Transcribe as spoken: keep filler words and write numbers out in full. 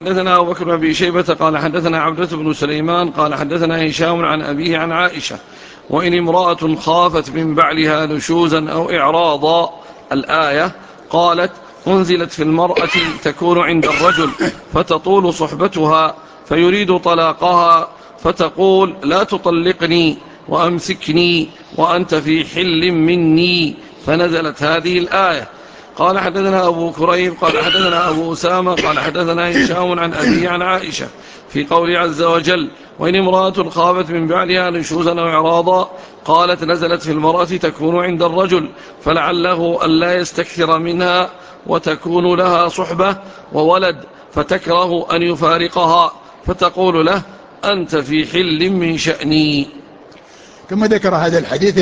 حدثنا أبو بكر بن أبي شيبة قال حدثنا عبدة بن سليمان قال حدثنا هشام عن أبيه عن عائشة وإن امرأة خافت من بعلها نشوزا أو إعراضا الآية قالت أنزلت في المرأة تكون عند الرجل فتطول صحبتها فيريد طلاقها فتقول لا تطلقني وأمسكني وأنت في حل مني، فنزلت هذه الآية. قال حدثنا أبو كريب قال حدثنا أبو أسامة قال حدثنا هشام عن أبيه عن عائشة في قول عز وجل وإن امرأة خافت من بعلها نشوزا أو إعراضا قالت نزلت في المرأة تكون عند الرجل فلعله ألا يستكثر منها وتكون لها صحبة وولد فتكره أن يفارقها فتقول له أنت في حل من شأني. ثم ذكر هذا الحديث